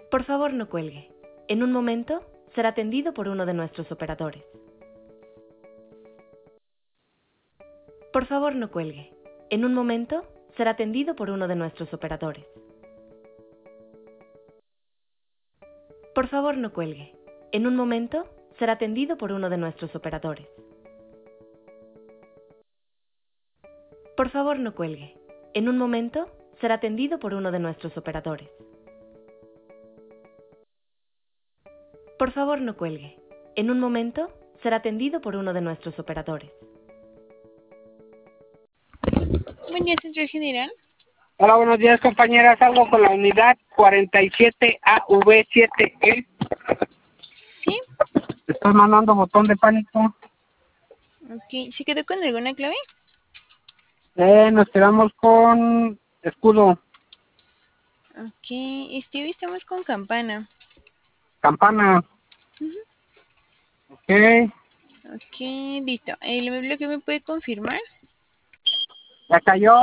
Por favor, no cuelgue. En un momento será atendido por uno de nuestros operadores. Por favor, no cuelgue. En un momento será atendido por uno de nuestros operadores. Por favor, no cuelgue. En un momento será atendido por uno de nuestros operadores. Por favor, no cuelgue. En un momento será atendido por uno de nuestros operadores. Por favor, no cuelgue. En un momento será atendido por uno de nuestros operadores. Buen día, Central General. Hola, buenos días, compañeras. Salgo con la unidad 47AV7E. Sí, Estoy mandando botón de pánico. ok. ¿Se quedó con alguna clave? Nos quedamos con escudo, Ok, hoy estamos con campana. campana. Ujú. Ok, Ok, listo. ¿El bloque me puede confirmar? ya cayó.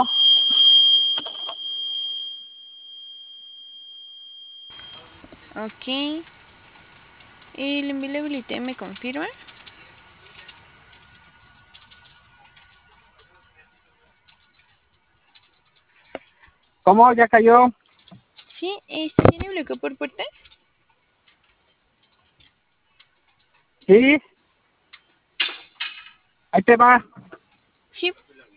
Ok. ¿El invisibility me confirma? ¿Cómo? ¿Ya cayó? Sí, ¿tiene bloqueo por puertas? Sí, ahí te va. Sí.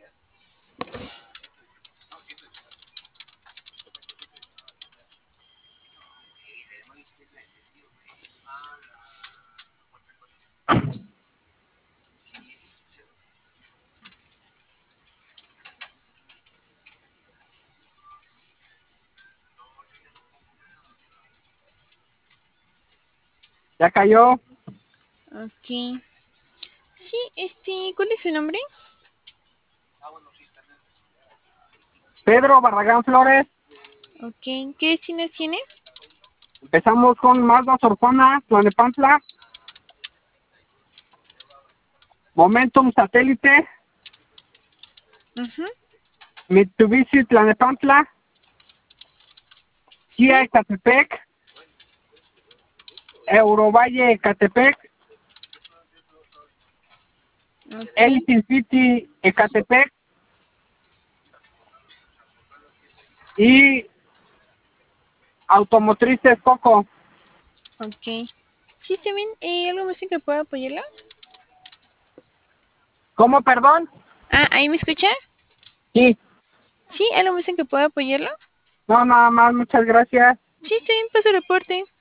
Ya cayó. Ok. Sí, ¿cuál es su nombre? Pedro Barragán Flores. Ok, ¿qué destinos tiene? Empezamos con Mazda Sorfana, Tlanepantla. Momentum Satélite, Ajá. Mitsubishi Tlanepantla, Sí. Kia Ecatepec, Eurovalle Ecatepec, Ok. Elite City Ecatepec y Automotrices Coco. Ok. Sí, está bien. ¿Algo más en que pueda apoyarlo? ¿Cómo, perdón? Ah, ¿ahí me escucha? Sí, Sí, ¿algo más en que pueda apoyarlo? no, nada más, muchas gracias. Sí, está bien, paso reporte.